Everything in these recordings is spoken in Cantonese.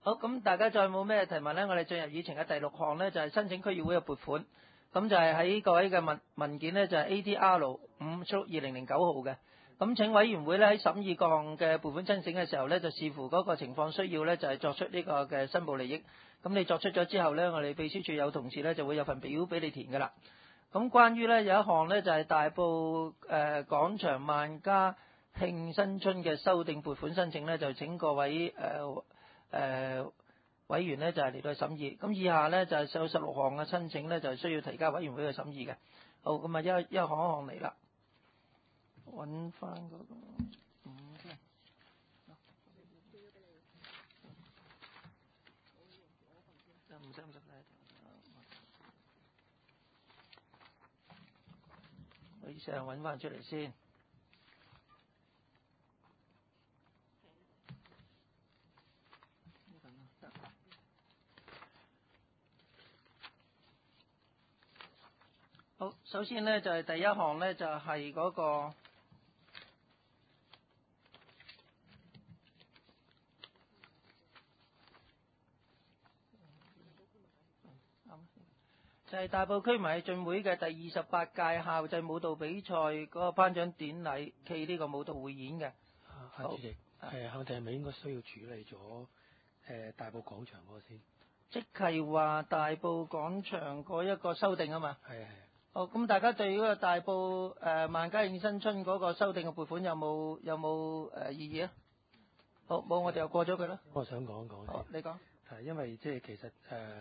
好，咁大家再冇咩提問咧，我哋進入議程嘅第6項咧，就係申請區議會嘅撥款。咁就係喺各位嘅文件咧，就係 ADR5/2009 號嘅。咁請委員會咧喺審議各項嘅撥款申請嘅時候咧，就視乎嗰個情況需要咧，就係作出呢個嘅申報利益。咁你作出咗之後咧，我哋秘書處有同事咧就會有份表俾你填㗎啦。咁關於咧有一項咧就係大埔廣場萬家慶新春嘅修訂撥款申請咧，就請各位委員咧就係嚟到審議。咁以下咧就係有16項嘅申請咧，就係需要提交委員會去審議嘅。好，咁啊一項一項嚟啦，揾翻嗰個先。唔使我試下揾翻出嚟先。好，首先呢，就係第一項呢，就係嗰個就係大埔區迷進會嘅第28屆校際舞蹈比賽嗰個頒獎典禮暨呢個舞蹈匯演嘅。 主席，我哋係咪應該需要處理咗大埔廣場嗰個先？ 即係話大埔廣場嗰一個修訂啊嘛。 係。 好，咁大家對嗰個大埔萬家慶新春嗰個修訂嘅撥款有冇異議啊？好，冇我哋又過咗佢啦。 我想講一講先。 好，你講。 係因為即係其實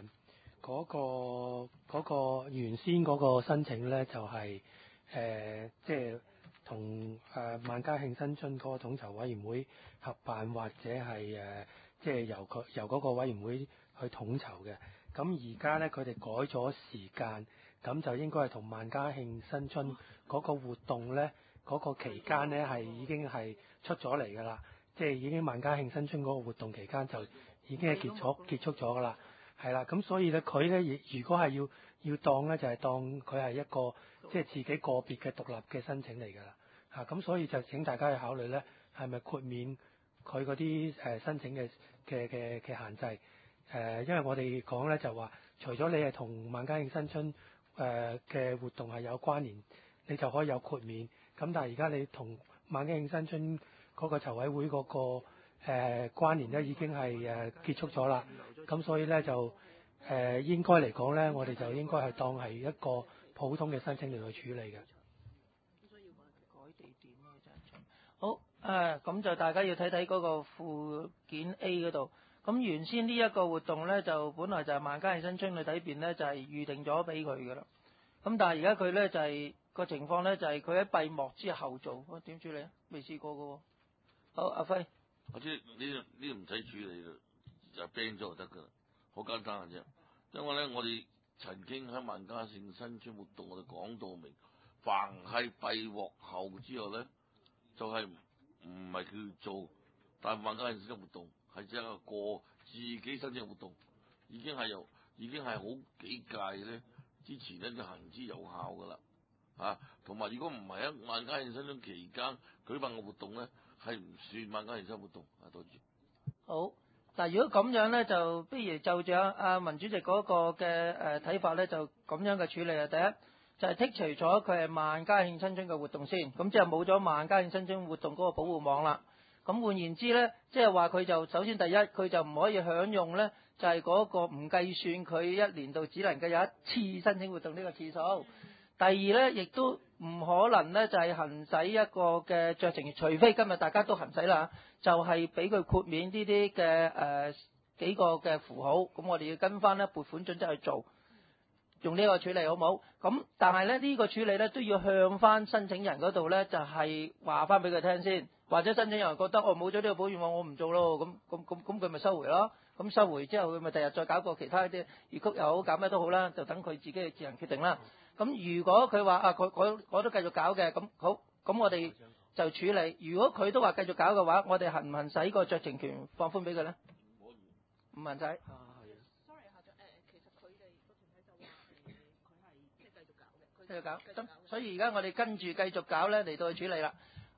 嗰個原先嗰個申請咧，就係即係同萬家慶新春嗰個統籌委員會合辦，或者係即係由嗰個委員會去統籌嘅。咁而家咧佢哋改咗時間，咁就應該係同萬家慶新春嗰個活動咧，嗰個期間咧係已經係出咗嚟㗎啦。即係已經萬家慶新春嗰個活動期間就已經係結束咗㗎啦。係啦，咁所以咧佢咧如果係要當咧，就係當佢係一個即係自己個別嘅獨立嘅申請嚟㗎啦。咁所以就請大家去考慮咧，係咪豁免佢嗰啲申請嘅限制？因為我哋講咧就話，除咗你係同萬家慶新春嘅活動係有關聯，你就可以有豁免。咁但係而家你同萬家慶新春嗰個籌委會嗰個關聯咧已經係結束咗啦。咁所以咧就應該嚟講咧，我哋就應該係當係一個普通嘅申請嚟去處理嘅。 改地點啊，真係。好，咁就大家要睇睇嗰個附件 A 嗰度。咁原先呢一個活動咧，就本來就係萬家慶新春嘅底邊咧，就係預定咗俾佢㗎啦。咁但係而家佢咧就係個情況咧，就係佢喺閉幕之後做，點處理啊？未試過㗎喎。好，阿輝。 我知呢個唔使處理啦，就 ban 咗就得㗎啦，好簡單嘅啫。因為咧，我哋曾經喺萬家慶新春活動，我哋講到明，凡係閉幕後之後咧，就係唔係叫做大萬家慶新春活動，係只係一個自己申請活動，已經係好幾屆咧之前咧就行之有效㗎啦。同埋如果唔係喺萬家慶新春期間舉辦嘅活動咧，係唔算萬家慶新春活動。多謝。 好，嗱，如果咁樣咧，就不如就住阿文主席嗰個嘅睇法咧，就咁樣嘅處理啊。第一就係剔除咗佢係萬家慶新春嘅活動先，咁即係冇咗萬家慶新春活動嗰個保護網啦。咁換言之咧，即係話佢就首先第一，佢就唔可以享用咧，就係嗰個唔計算佢一年度只能夠有一次申請活動呢個次數。第二咧，亦都唔可能咧，就係行使一個嘅酌情權，除非今日大家都行使啦，就係俾佢豁免呢啲嘅幾個嘅符號，咁我哋要跟翻咧撥款準則去做，用呢個處理好冇？咁但係咧呢個處理咧都要向翻申請人嗰度咧，就係話翻俾佢聽先，或者申請人覺得冇咗呢個保護網我唔做咯，咁佢咪收回咯。咁收回之後佢咪第日再搞過其他啲粵曲又好搞咩都好啦，就等佢自己自行決定啦。咁如果佢話我都繼續搞嘅，咁好，咁我哋就處理。如果佢都話繼續搞嘅話，我哋行唔行使個酌情權放寬俾佢咧？唔行使。 Sorry， 校長，其實佢哋個團體就話佢係即係繼續搞嘅， 繼續搞。所以而家我哋跟住繼續搞咧嚟到去處理啦。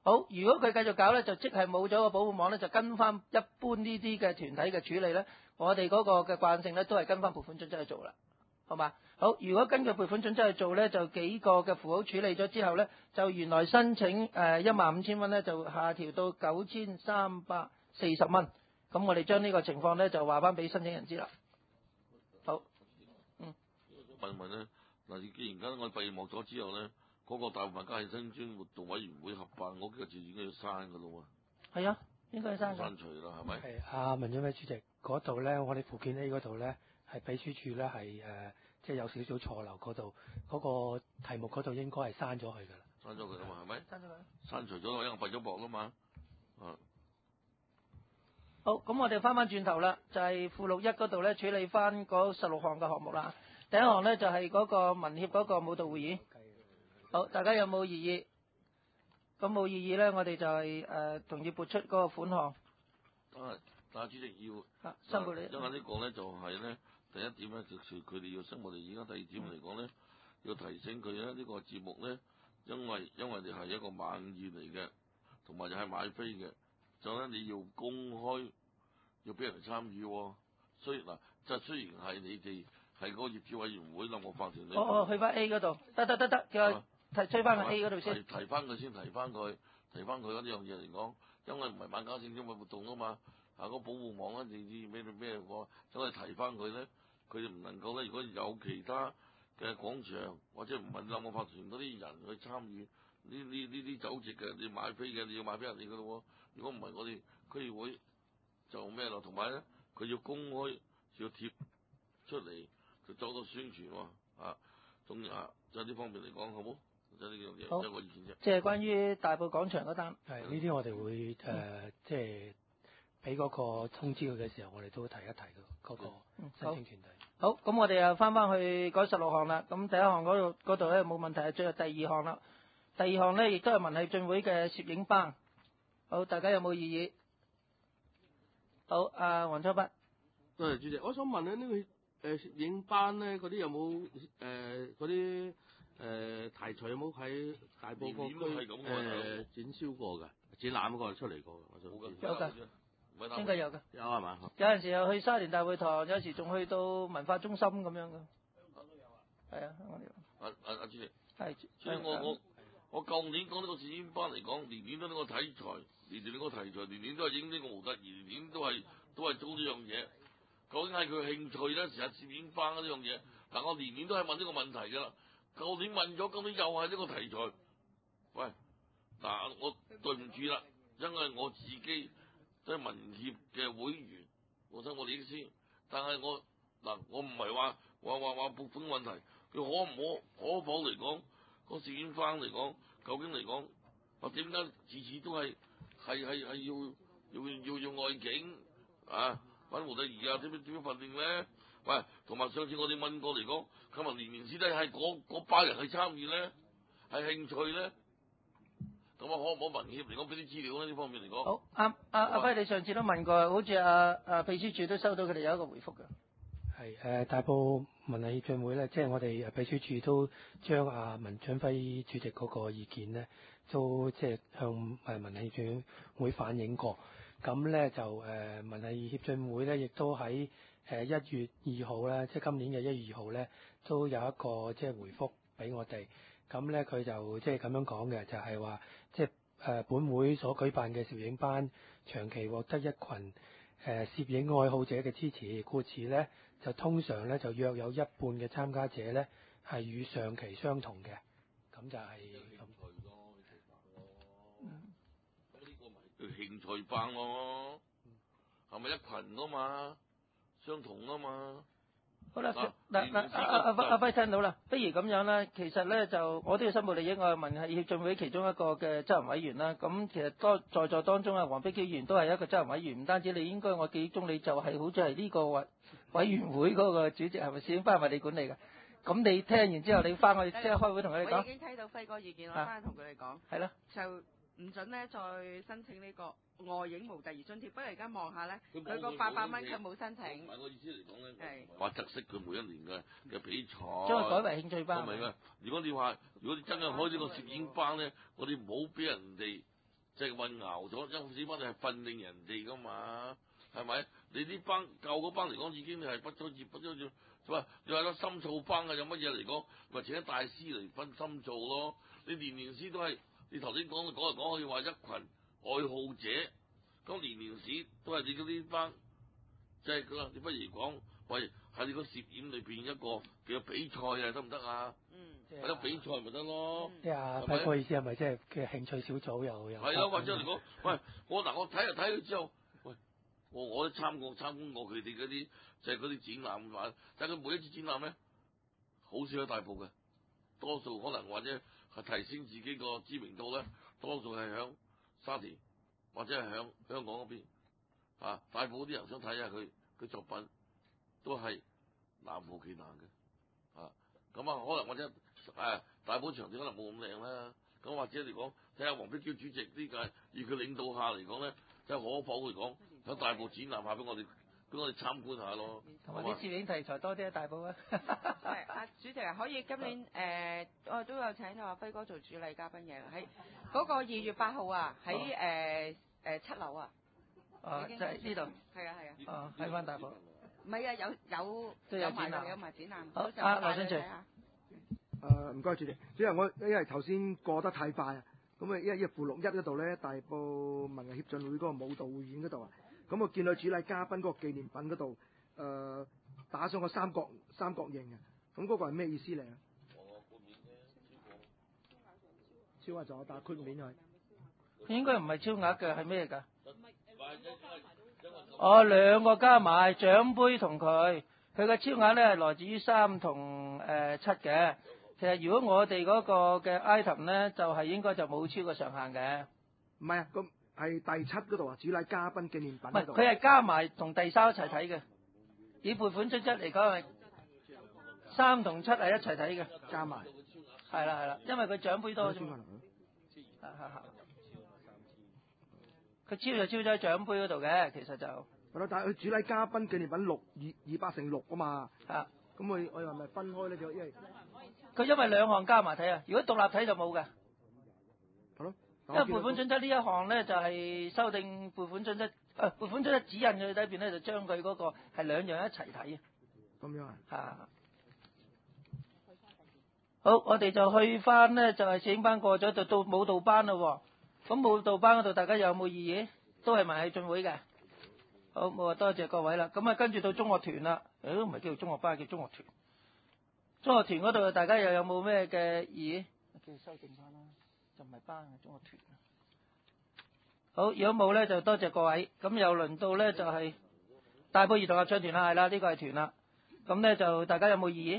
好，如果佢繼續搞咧，就即係冇咗個保護網咧，就跟翻一般呢啲嘅團體嘅處理咧，我哋嗰個嘅慣性咧都係跟翻撥款準則去做啦，好嘛？好，如果根據撥款準則去做咧，就幾個嘅符號處理咗之後咧，就原來申請15000蚊咧就下調到9340蚊，咁我哋將呢個情況咧就話翻俾申請人知啦。好， 問問咧，嗱，既然而家我閉幕咗之後咧，嗰、個大萬家慶新村活動委員會合辦嗰幾個字應該要刪噶咯喎。 係啊，應該要刪㗎。 刪除啦，係咪？ 係文俊輝主席嗰度咧，我哋附件 A 嗰度咧係秘書處咧係即係有少少錯漏嗰度，嗰、個題目嗰度應該係刪咗佢㗎啦。 刪咗佢啦嘛，係咪？ 刪咗佢。 刪除咗，因為閉咗幕啦嘛。 好，咁我哋翻轉頭啦，就係附錄1嗰度咧處理翻嗰16項嘅項目啦。第一項咧就係嗰個民協嗰個舞蹈會議。好，大家有冇異議？咁冇異議咧，我哋就係同意撥出嗰個款項。 但係主席要申報你。 因為呢個咧就係咧第一點咧，就係佢哋要申報。我哋而家第二點嚟講咧，要提醒佢咧呢個節目咧，因為你係一個晚宴嚟嘅，同埋又係買飛嘅，就咧你要公開，要俾人哋參與喎。所以嗱，即係雖然係你哋係嗰個業主委員會啦，我法團你。 去翻 A 嗰度，得，叫佢推翻去 A 嗰度先。 提翻佢先，提翻佢嗰呢樣嘢嚟講，因為唔係萬家慶嘅活動啊嘛。個保護網咧，你知咩喎？所以提翻佢咧，佢哋唔能夠咧。如果有其他嘅廣場或者唔係兩個法團嗰啲人去參與呢啲酒席嘅，你買飛嘅，你要買俾人哋噶咯喎。如果唔係，我哋區議會就咩咯？同埋咧，佢要公開要貼出嚟，就做到宣傳喎。總之就呢方面嚟講，好冇？就呢樣嘢，一個意見啫。 即係關於大埔廣場嗰單。 係呢啲我哋會即係俾嗰個通知佢嘅時候，我哋都提一提嗰個申請團體。 好，咁我哋又翻去嗰16項啦。咁第一項嗰度咧冇問題，進入第二項啦。第二項咧亦都係民協進會嘅攝影班。好，大家有冇異議？好，黃秋北。 多謝主席，我想問咧呢個攝影班咧嗰啲有冇嗰啲題材有冇喺大埔個區展銷過㗎？展覽嗰個出嚟過㗎？我想有㗎。應該有㗎， 有係嘛？ 有陣時又去沙田大會堂，有時仲去到文化中心咁樣㗎。香港都有啊。係啊，香港都有。 阿主席。 係。 所以我舊年講呢個攝影班嚟講，年年都呢個題材，年年呢個題材，年年都係影呢個模特兒，年年都係做呢樣嘢。究竟係佢興趣咧，成日攝影班呢樣嘢。但我年年都係問呢個問題㗎啦。舊年問咗，今年又係呢個題材。喂，嗱，我對唔住啦，因為我自己。即係民協嘅會員，我睇我哋意思，但係我唔係話撥款問題，佢可否嚟講個攝影班嚟講，究竟嚟講，我點解次次都係要外景揾模特兒點樣訓練咧？喂，同埋上次我哋問過嚟講，佢話年年師弟係嗰班人去參與咧，係興趣咧。咁可唔可民協嚟講俾啲資料呢？呢方面嚟講， 好啱。阿輝，你上次都問過，好似秘書處都收到佢哋有一個回覆㗎。 係大埔文藝協進會咧，即係我哋秘書處都將文俊輝主席嗰個意見咧，都即係向文藝協進會反映過。咁咧就文藝協進會咧，亦都喺1月2號咧，即係今年嘅1月2號咧，都有一個即係回覆俾我哋。咁咧佢就即係咁樣講嘅，就係話即係本會所舉辦嘅攝影班長期獲得一群攝影愛好者嘅支持，故此咧就通常咧就約有一半嘅參加者咧係與上期相同嘅，咁就係興趣咯，咁呢個咪叫興趣班咯，係咪一群啊嘛，相同啊嘛。 好啦，阿輝聽到啦，不如咁樣啦。其實咧就我都要申報利益，我係民協進會其中一個嘅執行委員啦。咁其實在座當中黃碧嬌議員都係一個執行委員，唔單止你應該我記憶中你就係好似係呢個委員會嗰個主席，係咪先？翻係咪你管理㗎？咁你聽完之後，你翻去即係開會同佢哋講。 我已經聽到輝哥意見，我翻去同佢哋講。 係咯。 就唔準咧再申請呢個外影模特兒津貼，不過而家望下咧，佢個800蚊佢冇申請。 唔係我意思嚟講咧，話特色佢每一年嘅比賽， 將佢改為興趣班。 唔係㗎，如果你真係開呢個攝影班咧，我哋唔好俾人哋就係混淆咗，因為呢班你係訓令人哋噶嘛，係咪？你呢班舊嗰班嚟講已經係不咗業，喂，你話個深造班啊，有乜嘢嚟講，咪請大師嚟分深造咯。你年年詩都係，你頭先講嚟講去話一群愛好者，咁年年詩都係你嗰啲班，即係佢話你不如講，喂，喺你個攝影裏邊一個叫比賽啊，得唔得啊？係咯，比賽咪得咯。 即係輝哥意思係咪即係嘅興趣小組又係咯，或者嚟講，喂，我睇佢之後，喂，我都參觀過佢哋嗰啲，就係嗰啲展覽玩，但係佢每一次展覽咧，好少喺大埔嘅，多數可能或者係提升自己個知名度咧，多數係響沙田或者係響香港嗰邊，啊，大埔啲人想睇下佢作品，都係南無其難嘅，啊，咁啊可能或者大埔場地可能冇咁靚啦，咁或者嚟講睇下黃碧嬌主席呢屆以佢領導下嚟講咧，即係可否嚟講喺大埔展覽下俾我哋參觀下咯， 同埋啲攝影題材多啲喺大埔啊。 係啊，主席啊，可以今年我都有請阿輝哥做主禮嘉賓嘅，喺嗰個2月8號啊，喺7樓啊。 就係呢度。 係啊。 哦，喺翻大埔。 唔係啊，有埋展覽。 好，劉先生。 唔該主席，我因為頭先過得太快啊，咁啊一附錄1嗰度咧，大埔文藝協進會嗰個舞蹈匯演嗰度啊，咁我見到主禮嘉賓嗰個紀念品嗰度，打上個三角形啊，咁嗰個係咩意思嚟啊？超額咗，但係豁免係。 應該唔係超額嘅，係咩㗎？哦，兩個加埋獎杯同佢嘅超額咧係來自於3同7嘅。其實如果我哋嗰個嘅 item 咧，就係應該就冇超過上限嘅。 唔係啊，咁係第7嗰度啊，主禮嘉賓紀念品嗰度。 佢係加埋同第3一齊睇嘅。以撥款準則嚟講係3同7係一齊睇嘅。 加埋。 係啦，因為佢獎杯多啫嘛。佢超就超咗喺獎杯嗰度嘅，其實就。 係咯，但係佢主禮嘉賓紀念品200乘6啊嘛。 啊。 咁我又係咪分開咧？就因為佢因為兩項加埋睇啊，如果獨立睇就冇嘅。 係咯。 因為撥款準則呢一項咧就係修訂撥款準則，撥款準則指引嘅裏邊咧就將佢嗰個係兩樣一齊睇啊。 咁樣啊？ 啊。好，我哋就去翻咧就係攝影班過咗就到舞蹈班啦喎。咁舞蹈班嗰度大家有冇異議？都係文藝進會嘅。好，我話多謝各位啦。咁啊跟住到中樂團啦，都唔係叫做中樂班，叫中樂團。中樂團嗰度大家又有冇咩嘅異議？叫修訂翻啦，就唔係班嘅中樂團。好，如果冇咧就多謝各位。咁又輪到咧就係大埔兒童合唱團啦，係啦，呢個係團啦。咁咧就大家有冇異議？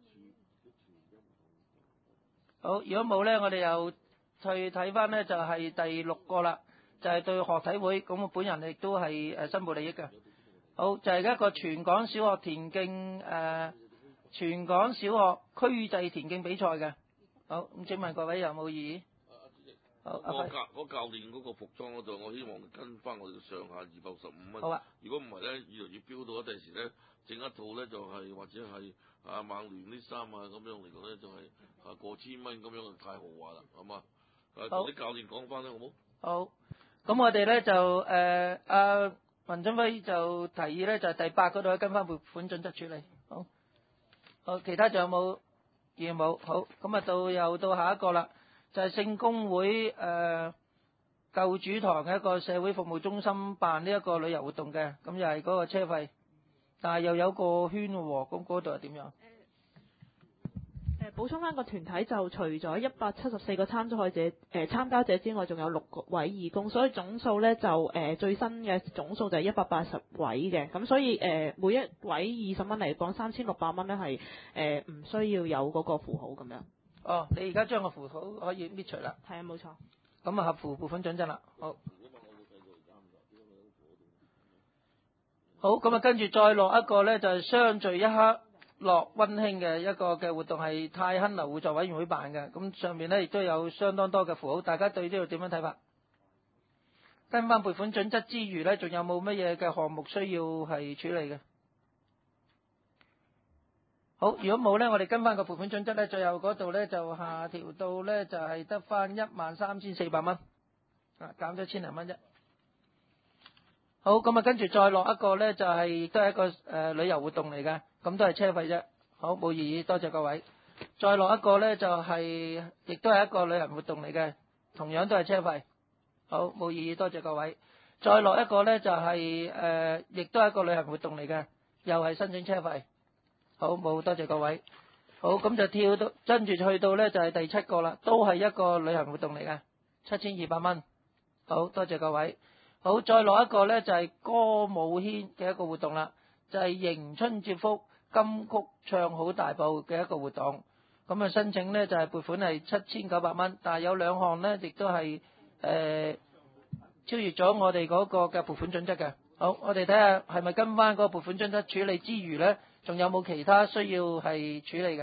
好，如果冇咧，我哋又去睇翻咧就係第6個啦，就係對學體會。咁我本人亦都係申報利益嘅。好，就係一個全港小學田徑全港小學區際田徑比賽嘅。好，咁請問各位有冇異議？好， 我教練嗰個服裝嗰度，我希望跟翻我哋嘅上下265蚊。 好啊。如果唔係咧，越嚟越飆到一第時咧，整一套咧就係、或者係孟聯啲衫啊咁樣嚟講咧，就係過千蚊咁樣，太豪華啦，係嘛？同啲教練講翻咧，好冇？ 好，咁我哋咧就文俊輝就提議咧，就係第8嗰度跟翻撥款準則處理。好，其他仲有冇？冇。好，咁啊又到下一個啦，就係聖公會舊主堂嘅一個社會服務中心辦呢一個旅遊活動嘅，咁又係嗰個車費，但係又有個圈喎，咁嗰度係點樣？ 補充翻個團體就除咗174個參加者之外，仲有6位義工，所以總數咧就最新嘅總數就係180位嘅，咁所以每一位20蚊嚟講，3600蚊咧係唔需要有嗰個符號咁樣。 哦，你而家將個符號可以搣除啦。 係啊，冇錯。 咁啊合乎撥款準則啦。好。好，咁啊跟住再落一個咧就係相聚一刻樂溫馨嘅一個嘅活動，係泰亨樓互助委員會辦嘅。咁上面咧亦都有相當多嘅符號，大家對呢度點樣睇法？跟翻撥款準則之餘咧，仲有冇乜嘢嘅項目需要係處理嘅？好，如果冇咧，我哋跟翻個撥款準則咧，最後嗰度咧就下調到咧就係得翻13400蚊。 減咗千零蚊啫。好，咁啊跟住再落一個咧，就係亦都係一個旅遊活動嚟嘅，咁都係車費啫。好，冇異議，多謝各位。再落一個咧，就係亦都係一個旅行活動嚟嘅，同樣都係車費。好，冇異議，多謝各位。再落一個咧，就係亦都係一個旅行活動嚟嘅，又係申請車費。好，冇，多謝各位。好，咁就跳到跟住去到咧，就係第7個啦，都係一個旅行活動嚟嘅，7200蚊。好，多謝各位。好，再落一個咧，就係歌舞軒嘅一個活動啦，就係迎春接福金曲唱好大埔嘅一個活動。咁啊申請咧就係撥款係7900蚊，但係有2項咧亦都係超越咗我哋嗰個嘅撥款準則嘅。好，我哋睇下係咪跟翻嗰個撥款準則處理之餘咧，仲有冇其他需要係處理嘅？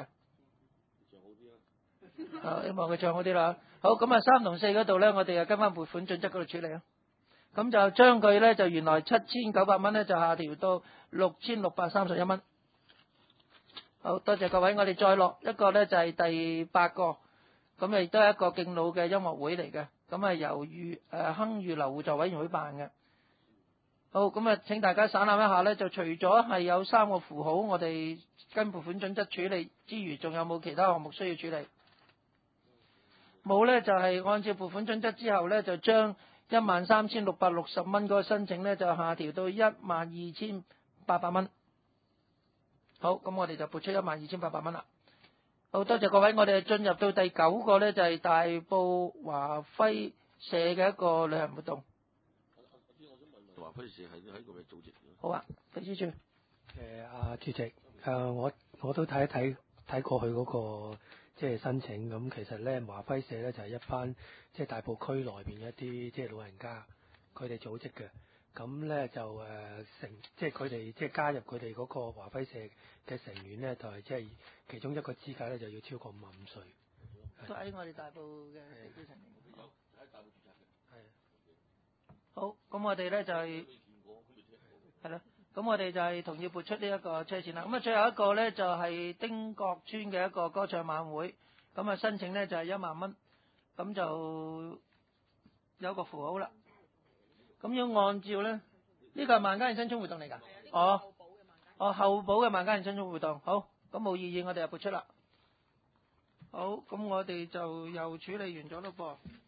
希望佢唱好啲啦。好，咁啊3同4嗰度咧，我哋就跟翻撥款準則嗰度處理啊。咁就將佢咧就原來7900蚊咧就下調到6631蚊。好，多謝各位，我哋再落一個咧就係第8個，咁亦都係一個敬老嘅音樂會嚟嘅，咁係由亨裕樓互助委員會辦嘅。好，咁啊請大家省覽一下咧，就除咗係有3個符號我哋跟撥款準則處理之餘，仲有冇其他項目需要處理？冇咧，就係按照撥款準則之後咧，就將13660蚊嗰個申請咧就下調到12800蚊。好，咁我哋就撥出12800蚊啦。好，多謝各位，我哋進入到第9個咧，就係大埔華輝社嘅一個旅行活動。 華輝社係喺個咩組織？ 好啊，秘書處。 主席，我都睇過佢嗰個即係申請，咁其實咧華輝社咧就係一班即係大埔區內邊一啲即係老人家佢哋組織嘅。咁咧就即係佢哋即係加入佢哋嗰個華輝社嘅成員咧，就係即係其中一個資格咧就要超過55歲。 都喺我哋大埔嘅地區成員。 喺大埔註冊嘅。 係。好，咁我哋咧就係啦，咁我哋就係同意撥出呢一個車錢啦。咁啊，最後一個咧就係丁角村嘅一個歌唱晚會，咁啊申請咧就係1萬蚊，咁就有個符號啦。咁要按照咧，呢個係萬家慶新春活動嚟㗎。後補嘅萬家慶新春活動。好，咁冇異議，我哋就撥出啦。好，咁我哋就又處理完咗咯噃。